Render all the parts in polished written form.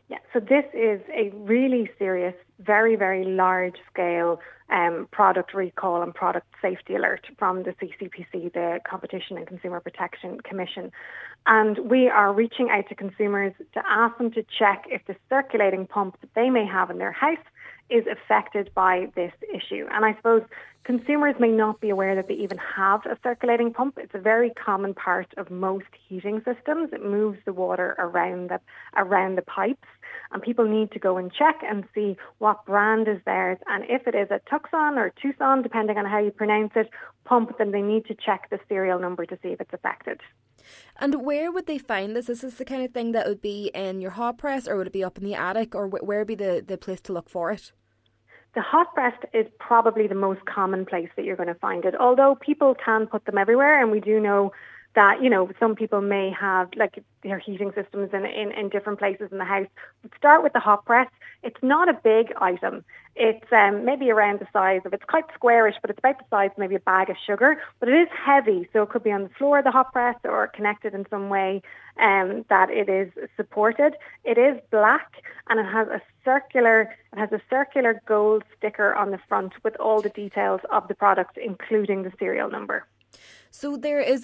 Yeah, so this is a really serious, very, very large-scale product recall and product safety alert from the CCPC, the Competition and Consumer Protection Commission. And we are reaching out to consumers to ask them to check if the circulating pump that they may have in their house is affected by this issue. And I suppose consumers may not be aware that they even have a circulating pump. It's a very common part of most heating systems. It moves the water around the pipes, and people need to go and check and see what brand is theirs. And if it is a Tucson or Tucson, depending on how you pronounce it, pump, then they need to check the serial number to see if it's affected. And where would they find this? Is this the kind of thing that would be in your hot press, or would it be up in the attic, or where would be the place to look for it? The hot press is probably the most common place that you're going to find it, although people can put them everywhere, and we do know that, some people may have their heating systems in different places in the house. But start with the hot press. It's not a big item. It's maybe around the size of, it's quite squarish, but it's about the size of maybe a bag of sugar. But it is heavy, so it could be on the floor of the hot press or connected in some way that it is supported. It is black, and it has a circular gold sticker on the front with all the details of the product, including the serial number. So there is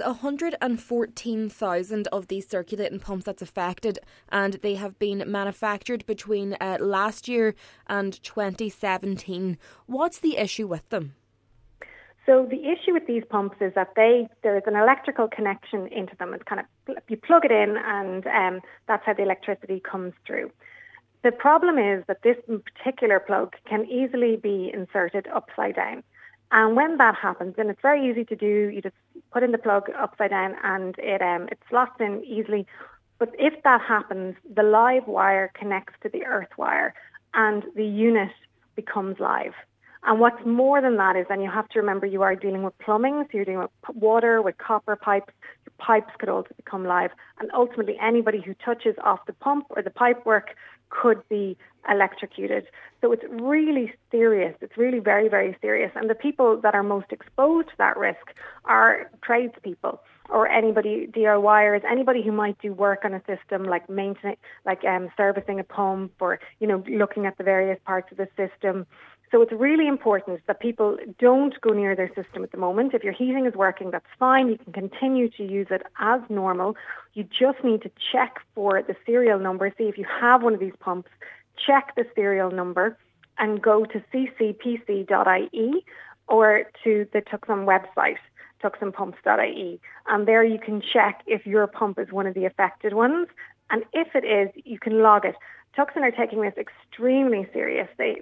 114,000 of these circulating pumps that's affected, and they have been manufactured between last year and 2017. What's the issue with them? So the issue with these pumps is that there is an electrical connection into them. It's kind of, you plug it in, and that's how the electricity comes through. The problem is that this particular plug can easily be inserted upside down. And when that happens, and it's very easy to do, you just put in the plug upside down and it slots in easily. But if that happens, the live wire connects to the earth wire and the unit becomes live. And what's more than that is then you have to remember you are dealing with plumbing, so you're dealing with water, with copper pipes. Your pipes could also become live. And ultimately anybody who touches off the pump or the pipe work could be electrocuted. So it's really serious. It's really very, very serious. And the people that are most exposed to that risk are tradespeople or anybody, DIYers, anybody who might do work on a system like maintenance, like servicing a pump or, looking at the various parts of the system. So it's really important that people don't go near their system at the moment. If your heating is working, that's fine. You can continue to use it as normal. You just need to check for the serial number. See if you have one of these pumps, check the serial number and go to ccpc.ie or to the Tucson website, tucsonpumps.ie. And there you can check if your pump is one of the affected ones. And if it is, you can log it. Tucson are taking this extremely seriously.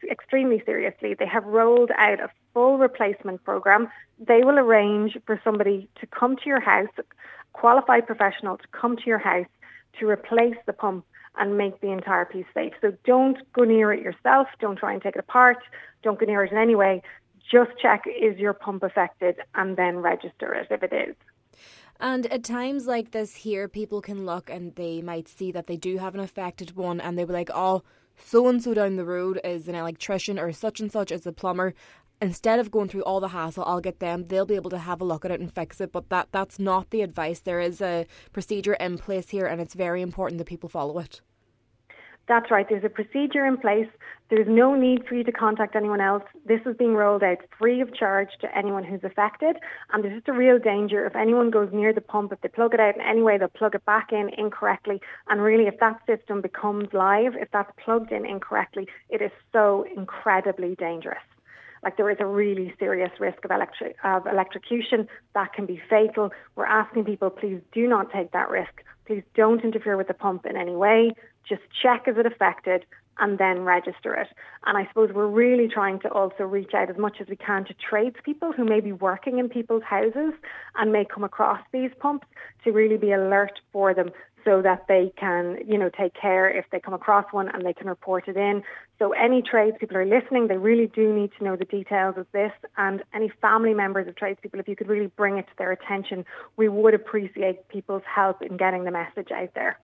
They have rolled out a full replacement program. They will arrange for somebody to come to your house, a qualified professional to come to your house to replace the pump and make the entire piece safe. So don't go near it yourself. Don't try and take it apart. Don't go near it in any way. Just check, is your pump affected, and then register it if it is. And at times like this here, people can look and they might see that they do have an affected one, and they'll be like, oh, so-and-so down the road is an electrician, or such and such is a plumber. Instead of going through all the hassle, I'll get them. They'll be able to have a look at it and fix it. But that's not the advice. There is a procedure in place here, and it's very important that people follow it. That's right. There's a procedure in place. There's no need for you to contact anyone else. This is being rolled out free of charge to anyone who's affected. And there's just a real danger if anyone goes near the pump, if they plug it out in any way, they'll plug it back in incorrectly. And really, if that system becomes live, if that's plugged in incorrectly, it is so incredibly dangerous. Like, there is a really serious risk of electrocution that can be fatal. We're asking people, please do not take that risk. Please don't interfere with the pump in any way. Just check, is it affected, and then register it. And I suppose we're really trying to also reach out as much as we can to tradespeople who may be working in people's houses and may come across these pumps, to really be alert for them so that they can, take care if they come across one, and they can report it in. So any tradespeople are listening, they really do need to know the details of this. And any family members of tradespeople, if you could really bring it to their attention, we would appreciate people's help in getting the message out there.